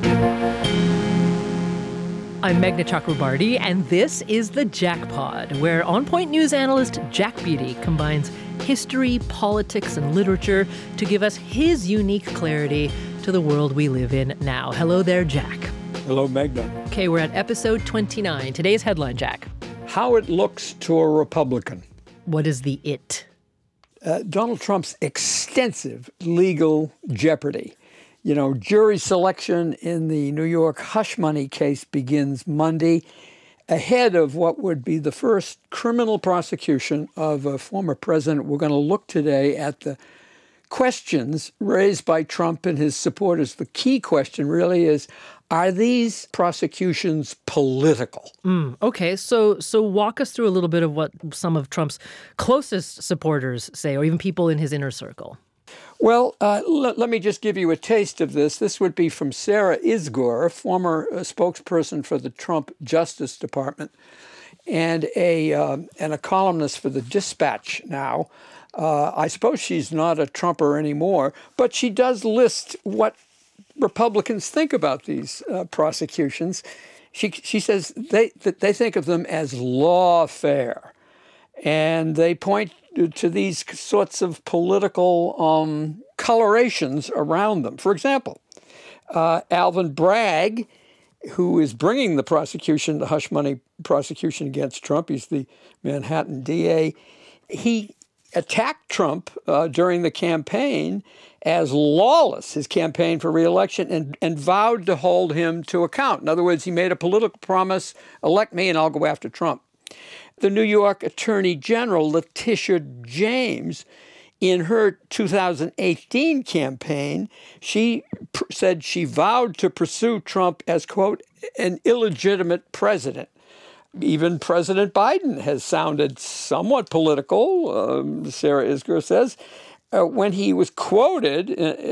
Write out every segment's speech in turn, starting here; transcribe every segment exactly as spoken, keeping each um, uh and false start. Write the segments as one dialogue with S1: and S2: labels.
S1: I'm Meghna Chakrabarty, and this is the Jackpod, where on-point news analyst Jack Beatty combines history, politics, and literature to give us his unique clarity to the world we live in now. Hello there, Jack.
S2: Hello, Meghna.
S1: Okay, we're at episode twenty-nine. Today's headline, Jack.
S2: How it looks to a Republican.
S1: What is the it?
S2: Uh, Donald Trump's extensive legal jeopardy. You know, jury selection in the New York hush money case begins Monday, ahead of what would be the first criminal prosecution of a former president. We're going to look today at the questions raised by Trump and his supporters. The key question really is, are these prosecutions political?
S1: Mm, okay, so so walk us through a little bit of what some of Trump's closest supporters say, or even people in his inner circle.
S2: Well, uh, l- let me just give you a taste of this. This would be from Sarah Isgur, former uh, spokesperson for the Trump Justice Department and a uh, and a columnist for the Dispatch now. Uh, I suppose she's not a Trumper anymore, but she does list what Republicans think about these uh, prosecutions. She she says they that they think of them as lawfare, and they point to these sorts of political um, colorations around them. For example, uh, Alvin Bragg, who is bringing the prosecution, the hush money prosecution against Trump, he's the Manhattan D A, he attacked Trump uh, during the campaign as lawless, his campaign for re-election, and, and vowed to hold him to account. In other words, he made a political promise, elect me and I'll go after Trump. The New York Attorney General, Letitia James, in her two thousand eighteen campaign, she pr- said she vowed to pursue Trump as, quote, an illegitimate president. Even President Biden has sounded somewhat political, um, Sarah Isgur says, uh, when he was quoted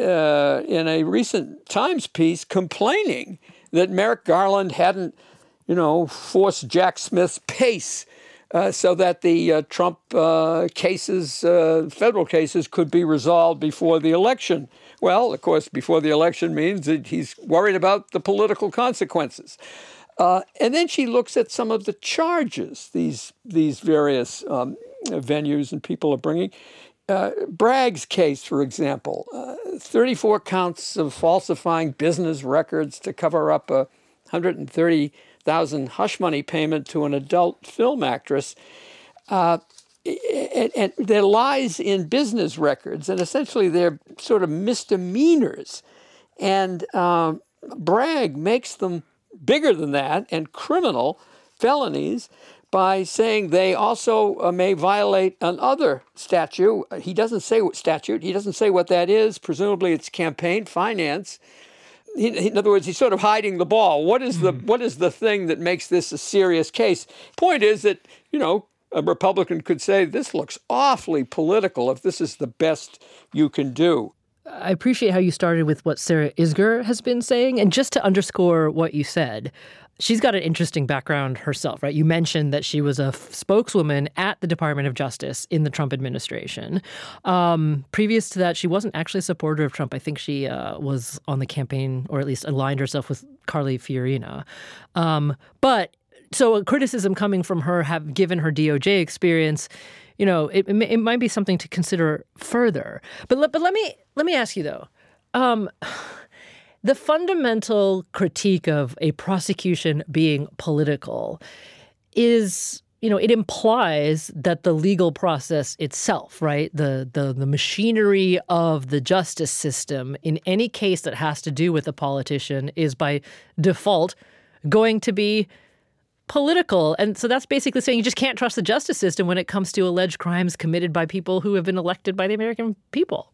S2: uh, in a recent Times piece complaining that Merrick Garland hadn't, you know, forced Jack Smith's pace uh, so that the uh, Trump uh, cases, uh, federal cases, could be resolved before the election. Well, of course, before the election means that he's worried about the political consequences. Uh, and then she looks at some of the charges these these various um, venues and people are bringing. Uh, Bragg's case, for example, uh, thirty-four counts of falsifying business records to cover up a one hundred thirty thousand dollars hush money payment to an adult film actress. Uh, and, and there are lies in business records, and essentially they're sort of misdemeanors. And uh, Bragg makes them bigger than that and criminal felonies by saying they also uh, may violate another statute. He doesn't say what statute. He doesn't say what that is. Presumably it's campaign finance. He, in other words, he's sort of hiding the ball. What is the what is the thing that makes this a serious case? Point is that, you know, a Republican could say this looks awfully political if this is the best you can do.
S1: I appreciate how you started with what Sarah Isgur has been saying. And just to underscore what you said, she's got an interesting background herself, right? You mentioned that she was a f- spokeswoman at the Department of Justice in the Trump administration. Um, previous to that, she wasn't actually a supporter of Trump. I think she uh, was on the campaign, or at least aligned herself with Carly Fiorina. Um, but so a criticism coming from her, have given her D O J experience, you know, it, it, it might be something to consider further. But let, but let me let me ask you, though. Um, the fundamental critique of a prosecution being political is, you know, it implies that the legal process itself, right, the, the, the machinery of the justice system in any case that has to do with a politician is by default going to be political. And so that's basically saying you just can't trust the justice system when it comes to alleged crimes committed by people who have been elected by the American people.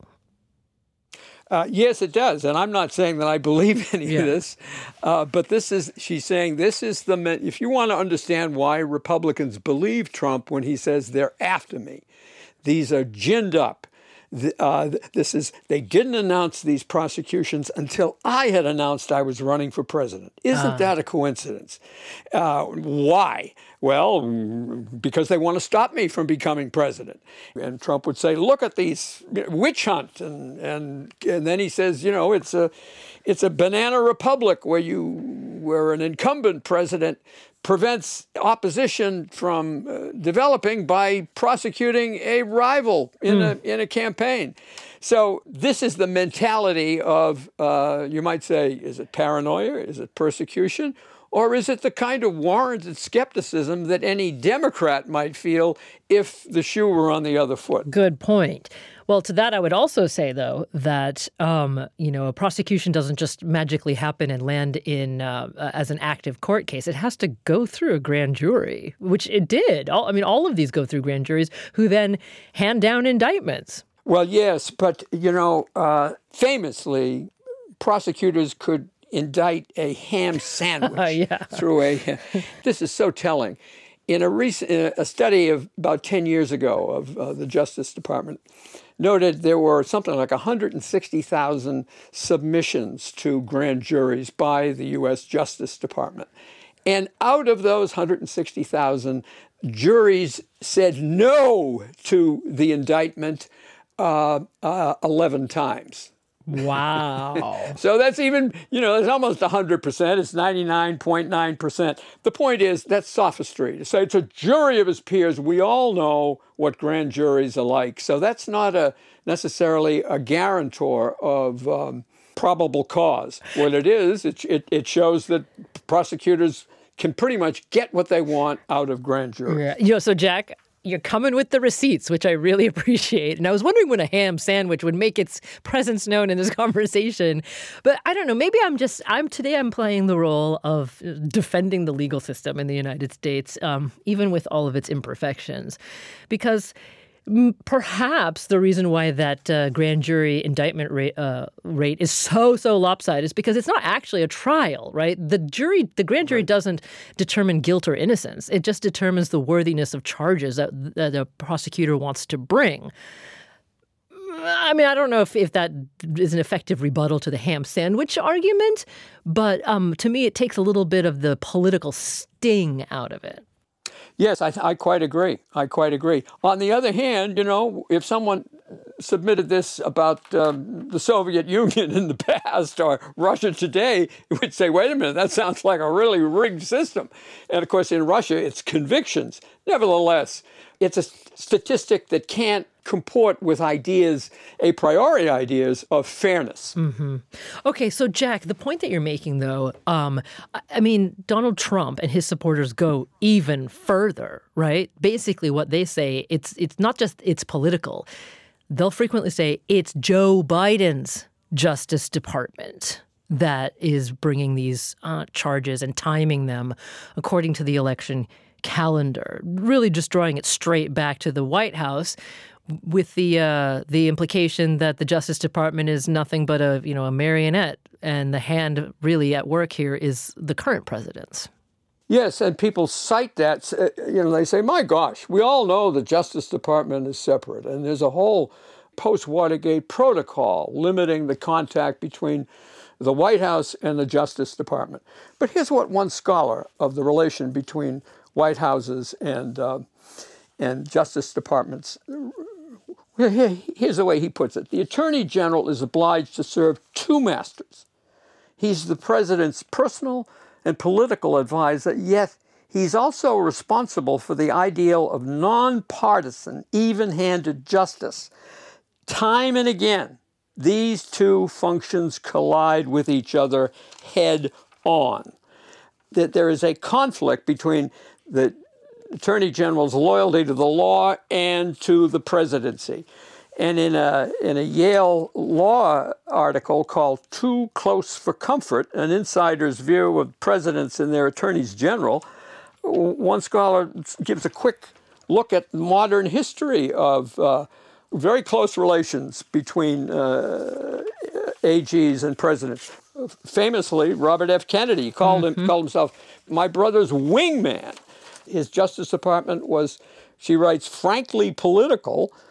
S2: Uh, yes, it does. And I'm not saying that I believe any
S1: yeah.
S2: of this. Uh, but this is, she's saying this is the, if you want to understand why Republicans believe Trump when he says they're after me, these are ginned up. th- uh, this is, they didn't announce these prosecutions until I had announced I was running for president. Isn't uh. that a coincidence? Uh, why? Well, because they want to stop me from becoming president. And Trump would say, look at these witch hunt. And, and, and then he says, you know, it's a, it's a banana republic where you, where an incumbent president prevents opposition from uh, developing by prosecuting a rival in mm. a in a campaign. So this is the mentality of, uh, you might say, is it paranoia? Is it persecution? Or is it the kind of warranted skepticism that any Democrat might feel if the shoe were on the other foot?
S1: Good point. Well, to that, I would also say, though, that, um, you know, a prosecution doesn't just magically happen and land in uh, as an active court case. It has to go through a grand jury, which it did. All, I mean, all of these go through grand juries who then hand down indictments.
S2: Well, yes, but, you know, uh, famously, prosecutors could indict a ham sandwich
S1: yeah.
S2: through a. This is so telling. In a recent in a study of about ten years ago of uh, the Justice Department, noted there were something like one hundred sixty thousand submissions to grand juries by the U S Justice Department, and out of those one hundred sixty thousand, juries said no to the indictment uh, uh, eleven times.
S1: Wow.
S2: So that's even, you know, it's almost one hundred percent. It's ninety-nine point nine percent. The point is, that's sophistry. To say it's a jury of his peers, we all know what grand juries are like. So that's not a necessarily a guarantor of um, probable cause. What it is, it, it, it shows that prosecutors can pretty much get what they want out of grand juries.
S1: Yeah. You know, so Jack, you're coming with the receipts, which I really appreciate. And I was wondering when a ham sandwich would make its presence known in this conversation. But I don't know, maybe I'm just, I'm today I'm playing the role of defending the legal system in the United States, um, even with all of its imperfections. Because perhaps the reason why that uh, grand jury indictment rate, uh, rate is so, so lopsided is because it's not actually a trial, right? The jury, the grand jury doesn't determine guilt or innocence. It just determines the worthiness of charges that, that a prosecutor wants to bring. I mean, I don't know if, if that is an effective rebuttal to the ham sandwich argument, but um, to me, it takes a little bit of the political sting out of it.
S2: Yes, I, I quite agree. I quite agree. On the other hand, you know, if someone submitted this about um, the Soviet Union in the past or Russia today, it would say, wait a minute, that sounds like a really rigged system. And of course, in Russia, it's convictions. Nevertheless, it's a statistic that can't comport with ideas, a priori ideas of fairness.
S1: Mm-hmm. Okay, so Jack, the point that you're making, though, um, I mean, Donald Trump and his supporters go even further, right? Basically, what they say, it's it's not just it's political. They'll frequently say it's Joe Biden's Justice Department that is bringing these uh, charges and timing them according to the election calendar, really just drawing it straight back to the White House, with the uh, the implication that the Justice Department is nothing but a you know a marionette, and the hand really at work here is the current president's.
S2: Yes, and people cite that. You know, they say, "My gosh, we all know the Justice Department is separate, and there's a whole post-Watergate protocol limiting the contact between the White House and the Justice Department." But here's what one scholar of the relation between White Houses and uh, and Justice Departments. Here's the way he puts it. The Attorney General is obliged to serve two masters. He's the president's personal and political advisor, yet he's also responsible for the ideal of nonpartisan, even-handed justice. Time and again, these two functions collide with each other head on. That there is a conflict between the Attorney General's loyalty to the law and to the presidency. And in a in a Yale Law article called Too Close for Comfort, an insider's view of presidents and their attorneys general, one scholar gives a quick look at modern history of uh, very close relations between uh, A Gs and presidents. Famously, Robert F. Kennedy called, mm-hmm. him, called himself my brother's wingman. His Justice Department was, she writes, frankly political,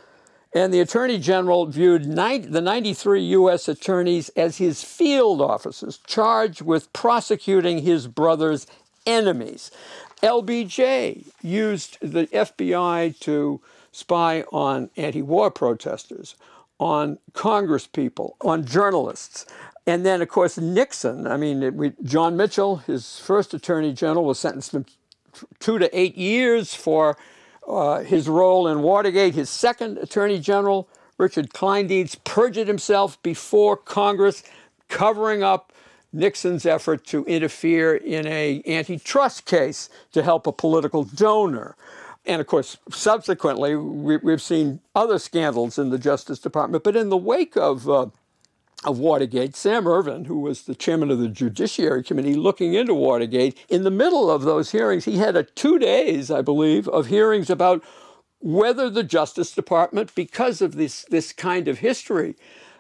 S2: And the Attorney General viewed nine, the ninety-three U S attorneys as his field officers charged with prosecuting his brother's enemies. L B J used the F B I to spy on anti-war protesters, on congresspeople, on journalists. And then, of course, Nixon, I mean, it, we, John Mitchell, his first Attorney General, was sentenced to two to eight years for uh, his role in Watergate. His second Attorney General, Richard Kleindienst, perjured himself before Congress, covering up Nixon's effort to interfere in an antitrust case to help a political donor. And of course, subsequently, we, we've seen other scandals in the Justice Department. But in the wake of uh, of Watergate, Sam Ervin, who was the chairman of the Judiciary Committee looking into Watergate, in the middle of those hearings, he had a two days, I believe, of hearings about whether the Justice Department, because of this this kind of history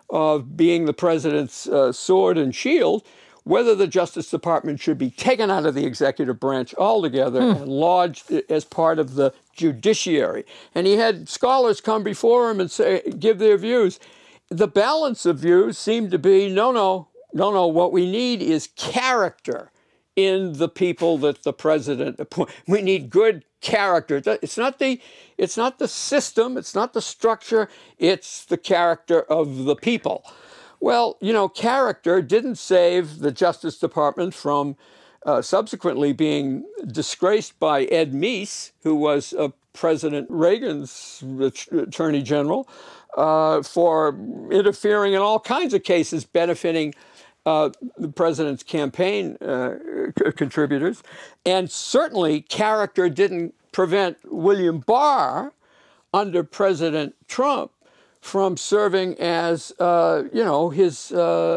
S2: of being the president's uh, sword and shield, whether the Justice Department should be taken out of the executive branch altogether hmm. and lodged as part of the judiciary. And he had scholars come before him and say, give their views. The balance of views seemed to be, no, no, no, no, what we need is character in the people that the president appoints. We need good character. It's not the, it's not the system, it's not the structure, it's the character of the people. Well, you know, character didn't save the Justice Department from uh, subsequently being disgraced by Ed Meese, who was uh, President Reagan's Attorney General, uh, for interfering in all kinds of cases benefiting uh, the president's campaign uh, c- contributors. And certainly character didn't prevent William Barr under President Trump from serving as, uh, you know, his,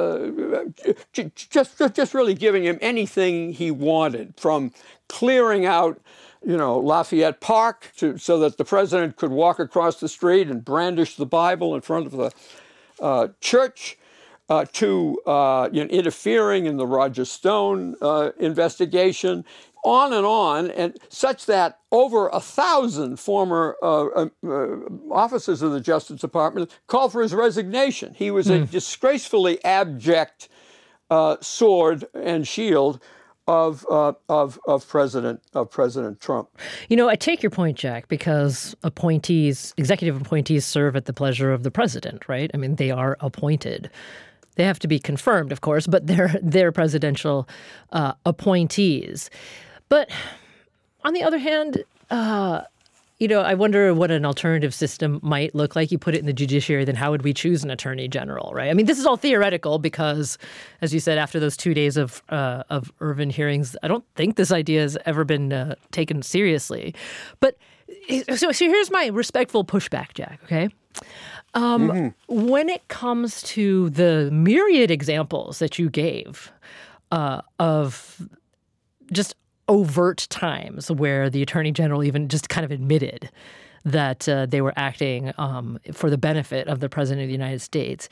S2: uh, just, just really giving him anything he wanted, from clearing out, you know, Lafayette Park to, so that the president could walk across the street and brandish the Bible in front of the uh, church, uh, to uh, you know, interfering in the Roger Stone uh, investigation, on and on, and such that over a thousand former uh, uh, officers of the Justice Department called for his resignation. He was mm. a disgracefully abject uh, sword and shield of uh, of of President of President Trump.
S1: You know, I take your point, Jack, because appointees, executive appointees, serve at the pleasure of the president, right? I mean, they are appointed. They have to be confirmed, of course, but they're they're presidential uh, appointees. But on the other hand, uh, you know, I wonder what an alternative system might look like. You put it in the judiciary, then how would we choose an attorney general, right? I mean, this is all theoretical because, as you said, after those two days of uh, of Ervin hearings, I don't think this idea has ever been uh, taken seriously. But so, so here's my respectful pushback, Jack, okay? Um, mm-hmm. When it comes to the myriad examples that you gave uh, of just overt times where the attorney general even just kind of admitted that uh, they were acting um, for the benefit of the president of the United States,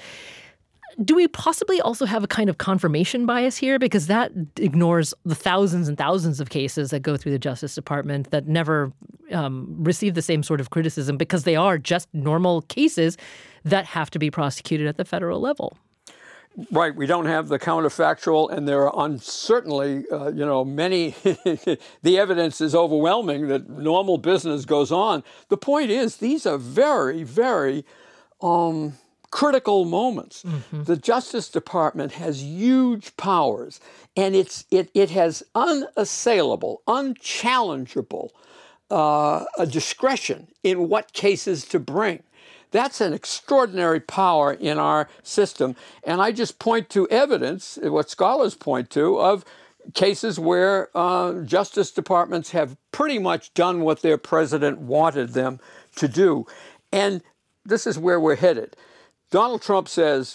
S1: do we possibly also have a kind of confirmation bias here? Because that ignores the thousands and thousands of cases that go through the Justice Department that never um, receive the same sort of criticism because they are just normal cases that have to be prosecuted at the federal level.
S2: Right. We don't have the counterfactual, and there are un- certainly, uh, you know, many, the evidence is overwhelming that normal business goes on. The point is, these are very, very um, critical moments. Mm-hmm. The Justice Department has huge powers, and it's it it has unassailable, unchallengeable uh, a discretion in what cases to bring. That's an extraordinary power in our system. And I just point to evidence, what scholars point to, of cases where uh, Justice Departments have pretty much done what their president wanted them to do. And this is where we're headed. Donald Trump says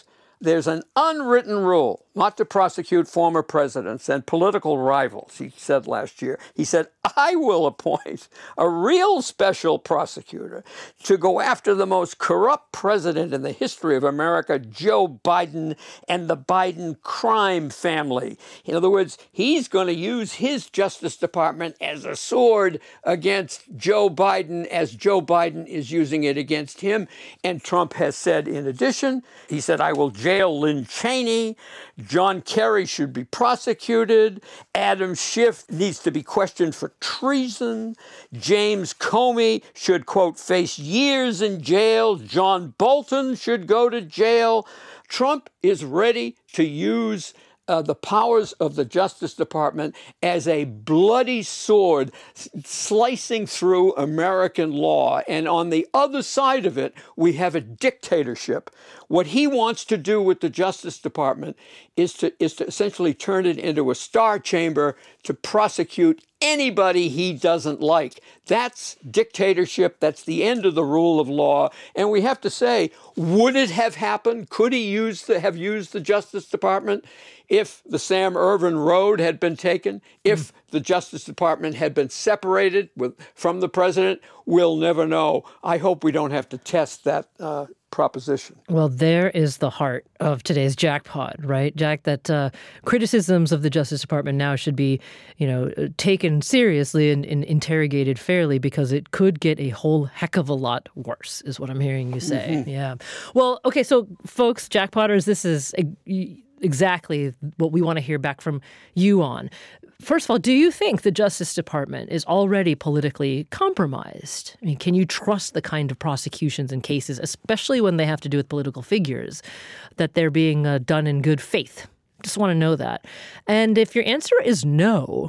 S2: there's an unwritten rule not to prosecute former presidents and political rivals, he said last year. He said, I will appoint a real special prosecutor to go after the most corrupt president in the history of America, Joe Biden, and the Biden crime family. In other words, he's going to use his Justice Department as a sword against Joe Biden, as Joe Biden is using it against him. And Trump has said, in addition, he said, I will jail Lynn Cheney. John Kerry should be prosecuted. Adam Schiff needs to be questioned for treason. James Comey should, quote, face years in jail. John Bolton should go to jail. Trump is ready to use Uh, the powers of the Justice Department as a bloody sword s- slicing through American law. And on the other side of it, we have a dictatorship. What he wants to do with the Justice Department is to, is to essentially turn it into a star chamber to prosecute anybody he doesn't like. That's dictatorship. That's the end of the rule of law. And we have to say, would it have happened? Could he use the, have used the Justice Department if the Sam Ervin Road had been taken, if the Justice Department had been separated with, from the president? We'll never know. I hope we don't have to test that uh, proposition.
S1: Well, there is the heart of today's jackpot, right, Jack? That uh, criticisms of the Justice Department now should be, you know, taken seriously and, and interrogated fairly, because it could get a whole heck of a lot worse, is what I'm hearing you say. Mm-hmm. Yeah. Well, okay, so folks, jackpotters, this is a, exactly what we want to hear back from you on. First of all, do you think the Justice Department is already politically compromised? I mean, can you trust the kind of prosecutions and cases, especially when they have to do with political figures, that they're being uh, done in good faith? Just want to know that. And if your answer is no,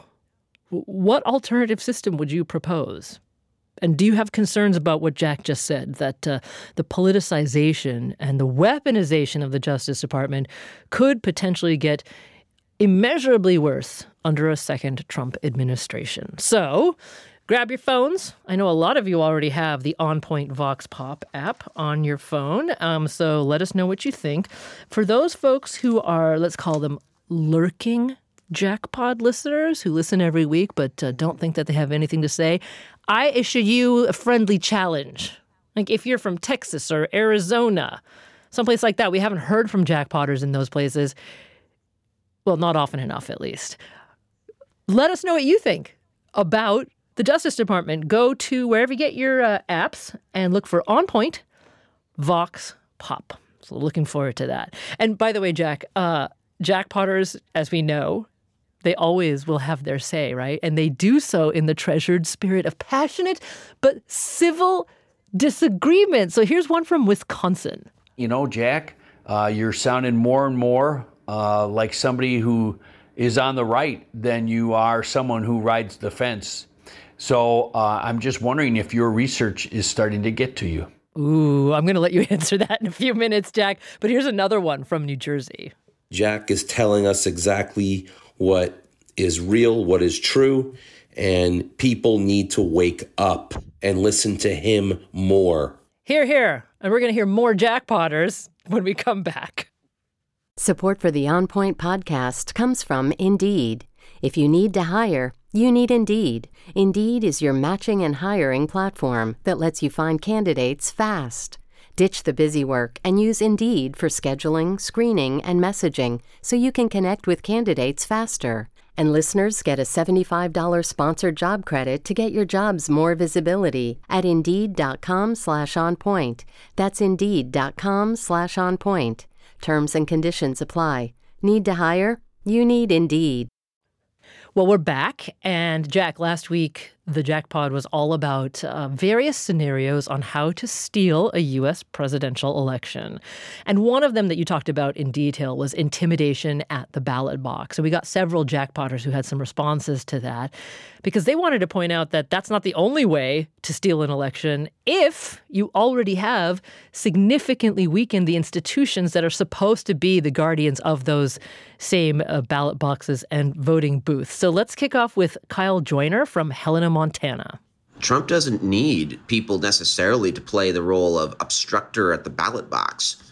S1: what alternative system would you propose? And do you have concerns about what Jack just said, that uh, the politicization and the weaponization of the Justice Department could potentially get immeasurably worse under a second Trump administration? So grab your phones. I know a lot of you already have the On Point Vox Pop app on your phone, um, so let us know what you think. For those folks who are, let's call them lurking jackpot listeners who listen every week but uh, don't think that they have anything to say, I issue you a friendly challenge. Like if you're from Texas or Arizona, someplace like that, we haven't heard from jackpotters in those places. Well, not often enough, at least. Let us know what you think about the Justice Department. Go to wherever you get your uh, apps and look for On Point Vox Pop. So looking forward to that. And by the way, Jack, uh, jackpotters, as we know, they always will have their say, right? And they do so in the treasured spirit of passionate but civil disagreement. So here's one from Wisconsin.
S3: You know, Jack, uh, you're sounding more and more uh, like somebody who is on the right than you are someone who rides the fence. So uh, I'm just wondering if your research is starting to get to you.
S1: Ooh, I'm going to let you answer that in a few minutes, Jack. But here's another one from New Jersey.
S4: Jack is telling us exactly what is real, what is true, and people need to wake up and listen to him more.
S1: Hear, hear. And we're going to hear more jackpotters when we come back.
S5: Support for the On Point podcast comes from Indeed. If you need to hire, you need Indeed. Indeed is your matching and hiring platform that lets you find candidates fast. Ditch the busy work and use Indeed for scheduling, screening, and messaging so you can connect with candidates faster. And listeners get a seventy-five dollars sponsored job credit to get your jobs more visibility at Indeed.com slash on point. That's Indeed.com slash on point. Terms and conditions apply. Need to hire? You need Indeed.
S1: Well, we're back. And Jack, last week, the Jackpod was all about uh, various scenarios on how to steal a U S presidential election. And one of them that you talked about in detail was intimidation at the ballot box. And we got several Jackpotters who had some responses to that because they wanted to point out that that's not the only way to steal an election if you already have significantly weakened the institutions that are supposed to be the guardians of those same uh, ballot boxes and voting booths. So let's kick off with Kyle Joyner from Helena, Montana.
S6: Trump doesn't need people necessarily to play the role of obstructor at the ballot box.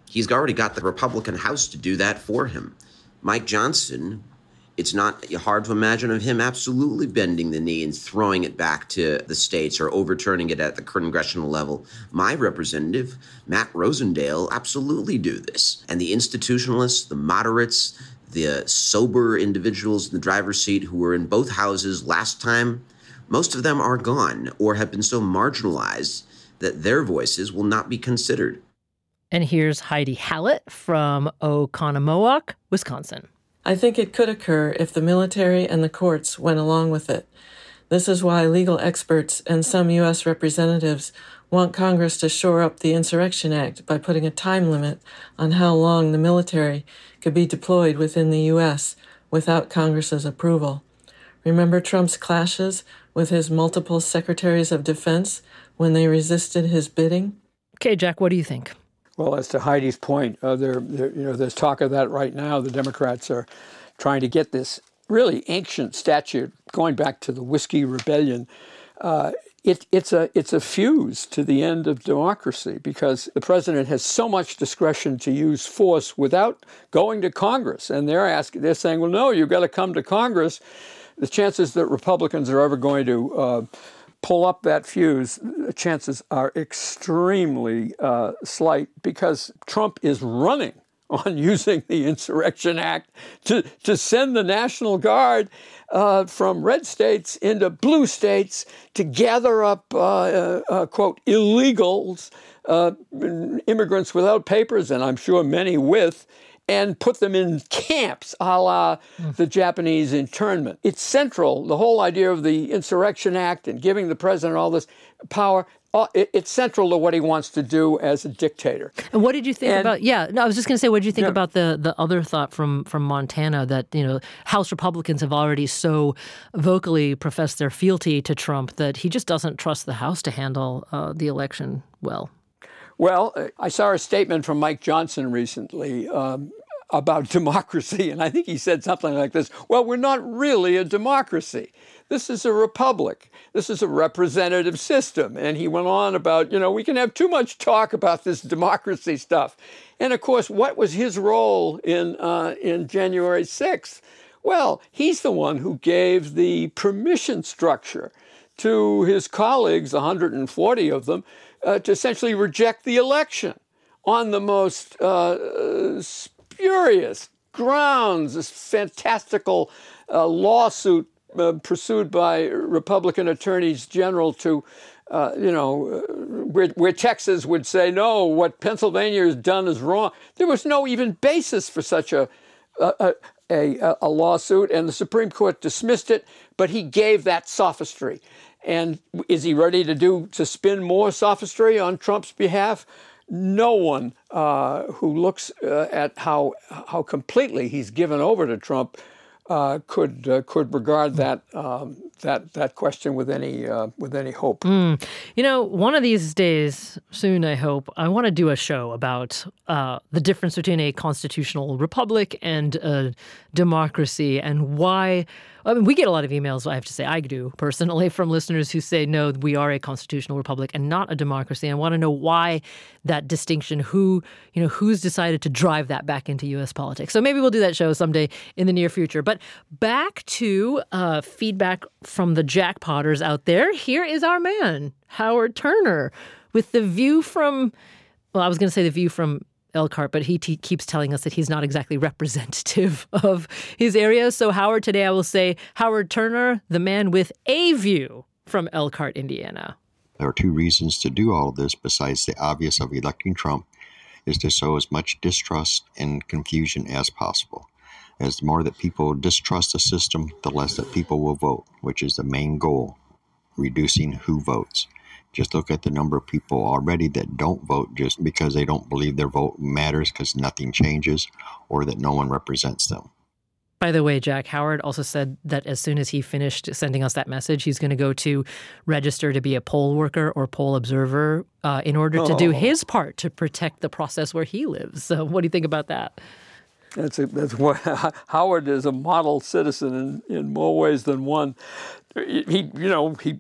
S6: He's already got the Republican House to do that for him. Mike Johnson, it's not hard to imagine of him absolutely bending the knee and throwing it back to the states or overturning it at the congressional level. My representative, Matt Rosendale, absolutely do this. And the institutionalists, the moderates, the sober individuals in the driver's seat who were in both houses last time, most of them are gone or have been so marginalized that their voices will not be considered.
S1: And here's Heidi Hallett from Oconomowoc, Wisconsin.
S7: I think it could occur if the military and the courts went along with it. This is why legal experts and some U S representatives want Congress to shore up the Insurrection Act by putting a time limit on how long the military could be deployed within the U S without Congress's approval. Remember Trump's clashes with his multiple secretaries of defense when they resisted his bidding?
S1: Okay, Jack, what do you think?
S2: Well, as to Heidi's point, uh, there, there, you know, there's talk of that right now. The Democrats are trying to get this really ancient statute going back to the Whiskey Rebellion. Uh, it, it's a it's a fuse to the end of democracy because the president has so much discretion to use force without going to Congress, and they're asking, they're saying, well, no, you've got to come to Congress. The chances that Republicans are ever going to uh, pull up that fuse, the chances are extremely uh, slight because Trump is running on using the Insurrection Act to, to send the National Guard uh, from red states into blue states to gather up, uh, uh, uh, quote, illegals, uh, immigrants without papers, and I'm sure many with, and put them in camps a la the Japanese internment. It's central, the whole idea of the Insurrection Act and giving the president all this power, it's central to what he wants to do as a dictator.
S1: And what did you think
S2: and,
S1: about, yeah, no, I was just going to say, what did you think
S2: yeah.
S1: about the, the other thought from, from Montana that, you know, House Republicans have already so vocally professed their fealty to Trump that he just doesn't trust the House to handle uh, the election well?
S2: Well, I saw a statement from Mike Johnson recently um, about democracy, and I think he said something like this, well, we're not really a democracy. This is a republic. This is a representative system. And he went on about, you know, we can have too much talk about this democracy stuff. And of course, what was his role in uh, in January sixth? Well, he's the one who gave the permission structure to his colleagues, one hundred forty of them, uh, to essentially reject the election on the most uh, spurious grounds, this fantastical uh, lawsuit uh, pursued by Republican attorneys general to, uh, you know, uh, where, where Texas would say, no, what Pennsylvania has done is wrong. There was no even basis for such a, a, a, a lawsuit, and the Supreme Court dismissed it, but he gave that sophistry. And is he ready to do to spin more sophistry on Trump's behalf? No one uh, who looks uh, at how how completely he's given over to Trump uh, could uh, could regard that um, that that question with any uh, with any hope.
S1: Mm. You know, one of these days, soon I hope, I want to do a show about uh, the difference between a constitutional republic and a democracy, and why. I mean, we get a lot of emails, I have to say, I do personally, from listeners who say, no, we are a constitutional republic and not a democracy. I want to know why that distinction, who, you know, who's decided to drive that back into U S politics. So maybe we'll do that show someday in the near future. But back to uh, feedback from the jackpotters out there. Here is our man, Howard Turner, with the view from, well, I was going to say the view from Elkhart, but he t- keeps telling us that he's not exactly representative of his area. So Howard, today I will say Howard Turner, the man with a view from Elkhart, Indiana.
S8: There are two reasons to do all of this besides the obvious of electing Trump, is to sow as much distrust and confusion as possible. As the more that people distrust the system, the less that people will vote, which is the main goal, reducing who votes. Just look at the number of people already that don't vote just because they don't believe their vote matters because nothing changes or that no one represents them.
S1: By the way, Jack, Howard also said that as soon as he finished sending us that message, he's going to go to register to be a poll worker or poll observer uh, in order to oh. do his part to protect the process where he lives. So what do you think about that?
S2: That's a, that's what Howard is a model citizen in, in more ways than one. He, you know, he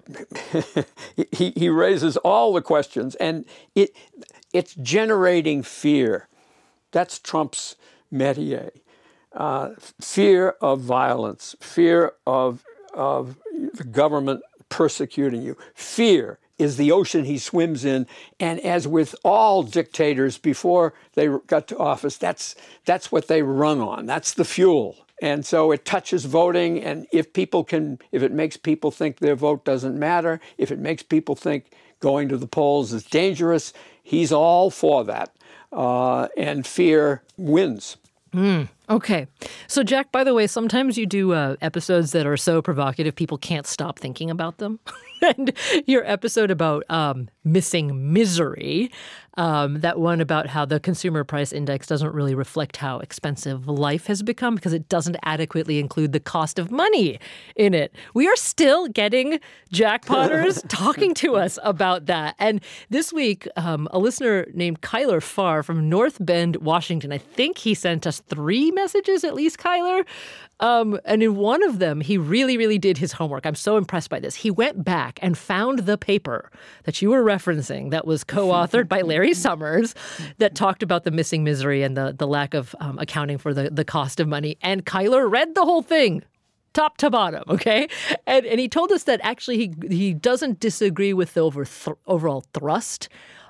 S2: he he raises all the questions, and it it's generating fear That's Trump's métier. Uh, fear of violence, fear of, of the government persecuting you. Fear is the ocean he swims in. And as with all dictators before they got to office, that's, that's what they run on. That's the fuel. And so it touches voting. And if people can, if it makes people think their vote doesn't matter, if it makes people think going to the polls is dangerous, he's all for that. Uh, and fear wins.
S1: Mm, okay. So, Jack, by the way, sometimes you do uh, episodes that are so provocative people can't stop thinking about them. And your episode about um, missing misery, um, that one about how the consumer price index doesn't really reflect how expensive life has become because it doesn't adequately include the cost of money in it. We are still getting jackpotters talking to us about that. And this week, um, a listener named Kyler Farr from North Bend, Washington, I think he sent us three messages at least, Kyler. Um, and in one of them, he really, really did his homework. I'm so impressed by this. He went back and found the paper that you were referencing that was co-authored by Larry Summers that talked about the missing misery and the, the lack of um, accounting for the, the cost of money. And Kyler read the whole thing, top to bottom, okay? And and he told us that actually he he doesn't disagree with the over th- overall thrust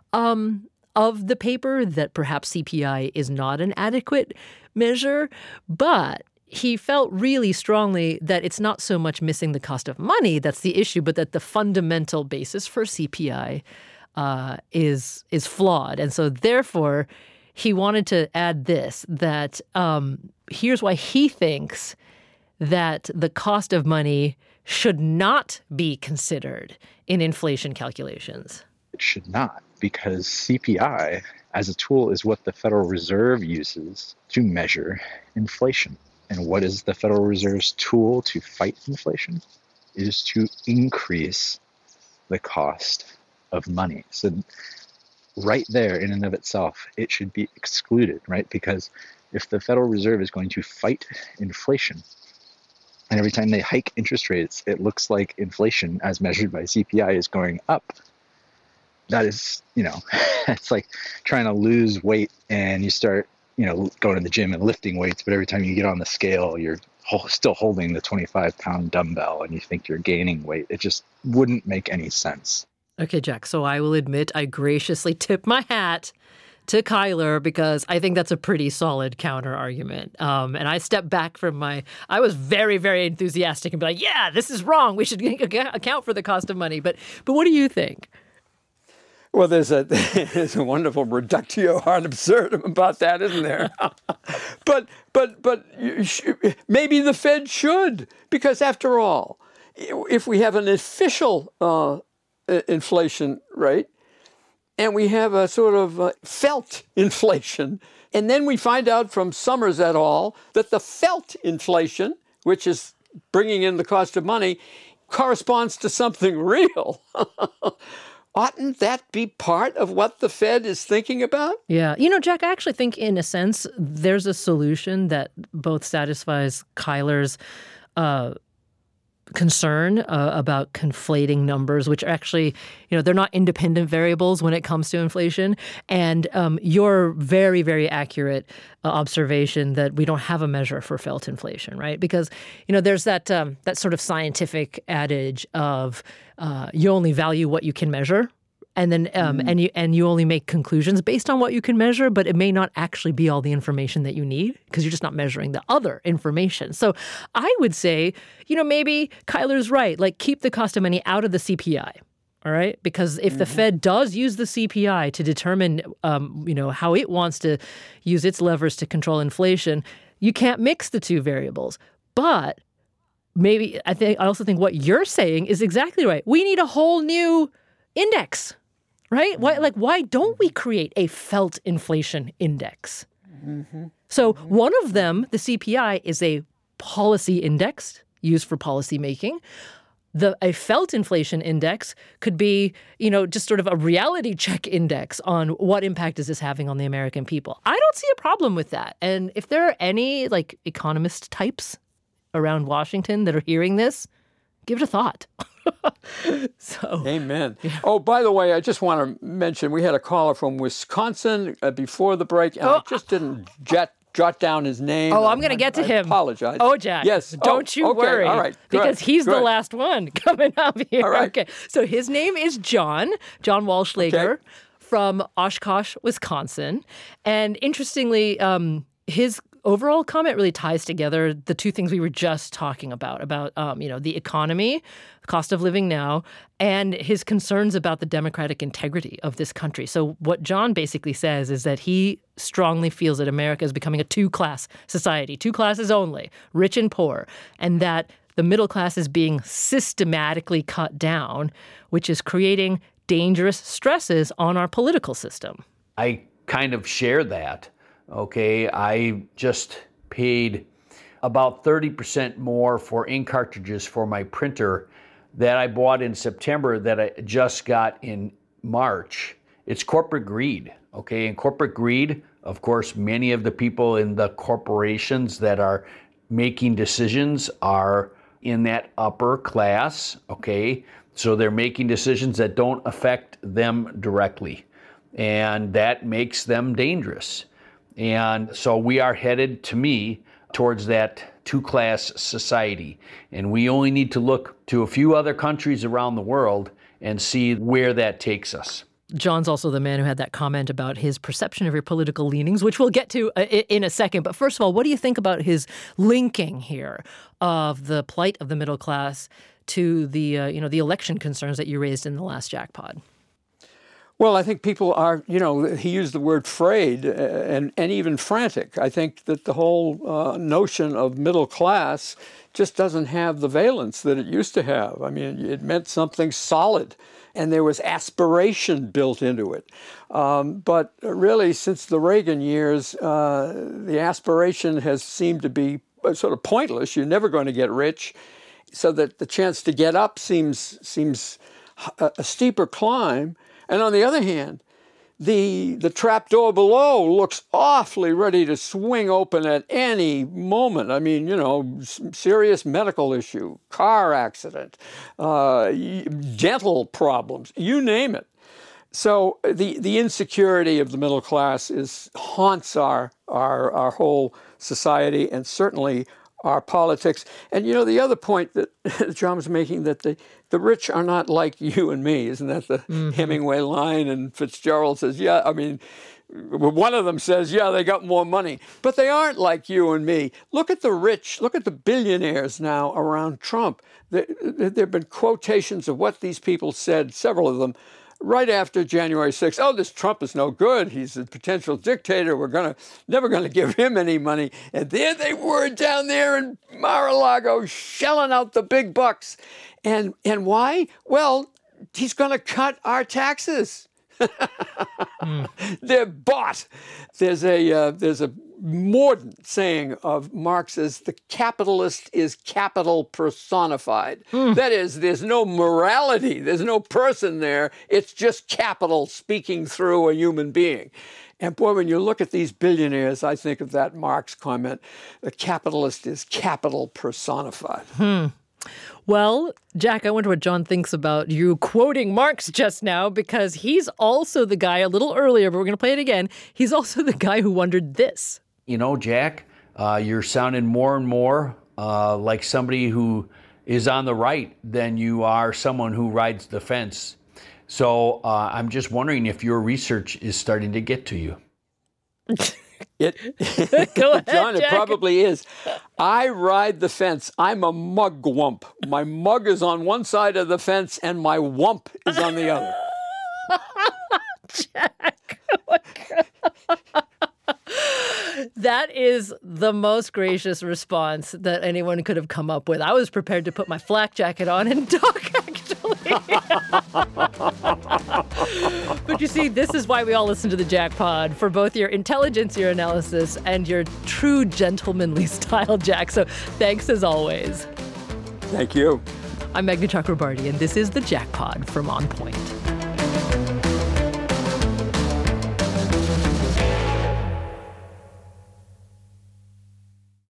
S1: um, of the paper, that perhaps C P I is not an adequate measure, but he felt really strongly that it's not so much missing the cost of money that's the issue, but that the fundamental basis for C P I uh, is is flawed. And so therefore, he wanted to add this, that um, here's why he thinks that the cost of money should not be considered in inflation calculations.
S9: It should not, because C P I as a tool is what the Federal Reserve uses to measure inflation. And what is the Federal Reserve's tool to fight inflation? It is to increase the cost of money. So right there in and of itself, it should be excluded, right? Because if the Federal Reserve is going to fight inflation, and every time they hike interest rates, it looks like inflation as measured by C P I is going up, that is, you know, it's like trying to lose weight and you start, you know, going to the gym and lifting weights, but every time you get on the scale, you're still holding the twenty-five pound dumbbell and you think you're gaining weight. It just wouldn't make any sense.
S1: Okay, Jack, so I will admit I graciously tip my hat to Kyler because I think that's a pretty solid counter argument. Um, and I stepped back from my, I was very, very enthusiastic and be like, yeah, this is wrong. We should account for the cost of money. But but what do you think?
S2: Well, there's a there's a wonderful reductio ad absurdum about that, isn't there? but but but maybe the Fed should, because after all, if we have an official uh, inflation rate and we have a sort of uh, felt inflation, and then we find out from Summers et al. That the felt inflation, which is bringing in the cost of money, corresponds to something real. Oughtn't that be part of what the Fed is thinking about?
S1: Yeah. You know, Jack, I actually think in a sense there's a solution that both satisfies Kyler's uh, concern uh, about conflating numbers, which actually, you know, they're not independent variables when it comes to inflation. And um, your very, very accurate uh, observation that we don't have a measure for felt inflation, right? Because, you know, there's that um, that sort of scientific adage of uh, you only value what you can measure. And then, um, mm-hmm. and you and you only make conclusions based on what you can measure, but it may not actually be all the information that you need because you're just not measuring the other information. So, I would say, you know, maybe Kyler's right. Like, keep the cost of money out of the C P I. All right, because if mm-hmm. the Fed does use the C P I to determine, um, you know, how it wants to use its levers to control inflation, you can't mix the two variables. But maybe I think I also think what you're saying is exactly right. We need a whole new index. Right? Why, like, why don't we create a felt inflation index? Mm-hmm. So mm-hmm. one of them, the C P I, is a policy index used for policy making. The a felt inflation index could be, you know, just sort of a reality check index on what impact is this having on the American people. I don't see a problem with that. And if there are any, like, economist types around Washington that are hearing this, give it a thought. So,
S2: amen. Yeah. Oh, by the way, I just want to mention we had a caller from Wisconsin uh, before the break, and oh. I just didn't jet. Jot down his name.
S1: Oh, I'm going to get to
S2: I
S1: him.
S2: Apologize.
S1: Oh, Jack.
S2: Yes.
S1: Don't
S2: oh,
S1: you
S2: okay.
S1: worry.
S2: All right.
S1: Because he's
S2: Good.
S1: the last one coming up here.
S2: All right.
S1: Okay. So his name is John, John Walschlager
S2: okay.
S1: from Oshkosh, Wisconsin. And interestingly, um, his overall comment really ties together the two things we were just talking about, about, um, you know, the economy, cost of living now, and his concerns about the democratic integrity of this country. So what John basically says is that he strongly feels that America is becoming a two-class society, two classes only, rich and poor, and that the middle class is being systematically cut down, which is creating dangerous stresses on our political system.
S3: I kind of share that. Okay, I just paid about thirty percent more for ink cartridges for my printer that I bought in September that I just got in March. It's corporate greed, okay? And corporate greed, of course, many of the people in the corporations that are making decisions are in that upper class, okay? So they're making decisions that don't affect them directly, and that makes them dangerous. And so we are headed, to me, towards that two-class society. And we only need to look to a few other countries around the world and see where that takes us.
S1: John's also the man who had that comment about his perception of your political leanings, which we'll get to in a second. But first of all, what do you think about his linking here of the plight of the middle class to the, uh, you know, the election concerns that you raised in the last Jackpot?
S2: Well, I think people are, you know, he used the word frayed and, and even frantic. I think that the whole uh, notion of middle class just doesn't have the valence that it used to have. I mean, it meant something solid, and there was aspiration built into it. Um, but really, since the Reagan years, uh, the aspiration has seemed to be sort of pointless. You're never going to get rich, so that the chance to get up seems seems a, a steeper climb. And on the other hand, the the trapdoor below looks awfully ready to swing open at any moment. I mean, you know, serious medical issue, car accident, uh, dental problems, you name it. So the, the insecurity of the middle class is haunts our, our our whole society, and certainly our politics. And, you know, the other point that John was making, that the, the rich are not like you and me. Isn't that the mm-hmm. Hemingway line? And Fitzgerald says, yeah, I mean, one of them says, yeah, they got more money. But they aren't like you and me. Look at the rich. Look at the billionaires now around Trump. There, there have been quotations of what these people said, several of them, right after January sixth. Oh, this Trump is no good. He's a potential dictator. We're gonna never going to give him any money. And there they were down there in Mar-a-Lago shelling out the big bucks. And and why? Well, he's going to cut our taxes. mm. They're bought. There's a uh, there's a mordant saying of Marx's, the capitalist is capital personified. Mm. That is, there's no morality, there's no person there, it's just capital speaking through a human being. And boy, when you look at these billionaires, I think of that Marx comment, the capitalist is capital personified.
S1: Hmm. Well, Jack, I wonder what John thinks about you quoting Marx just now, because he's also the guy, a little earlier, but we're going to play it again, he's also the guy who wondered this.
S3: You know, Jack, uh, you're sounding more and more uh, like somebody who is on the right than you are someone who rides the fence. So uh, I'm just wondering if your research is starting to get to you.
S2: It,
S1: Go ahead,
S2: John,
S1: Jack.
S2: It probably is. I ride the fence. I'm a mugwump. My mug is on one side of the fence and my wump is on the other.
S1: Jack, oh my God. That is the most gracious response that anyone could have come up with. I was prepared to put my flak jacket on and talk, actually. But you see, this is why we all listen to the Jackpod, for both your intelligence, your analysis, and your true gentlemanly style, Jack. So thanks as always.
S2: Thank you.
S1: I'm Meghna Chakrabarty, and this is the Jackpod from On Point.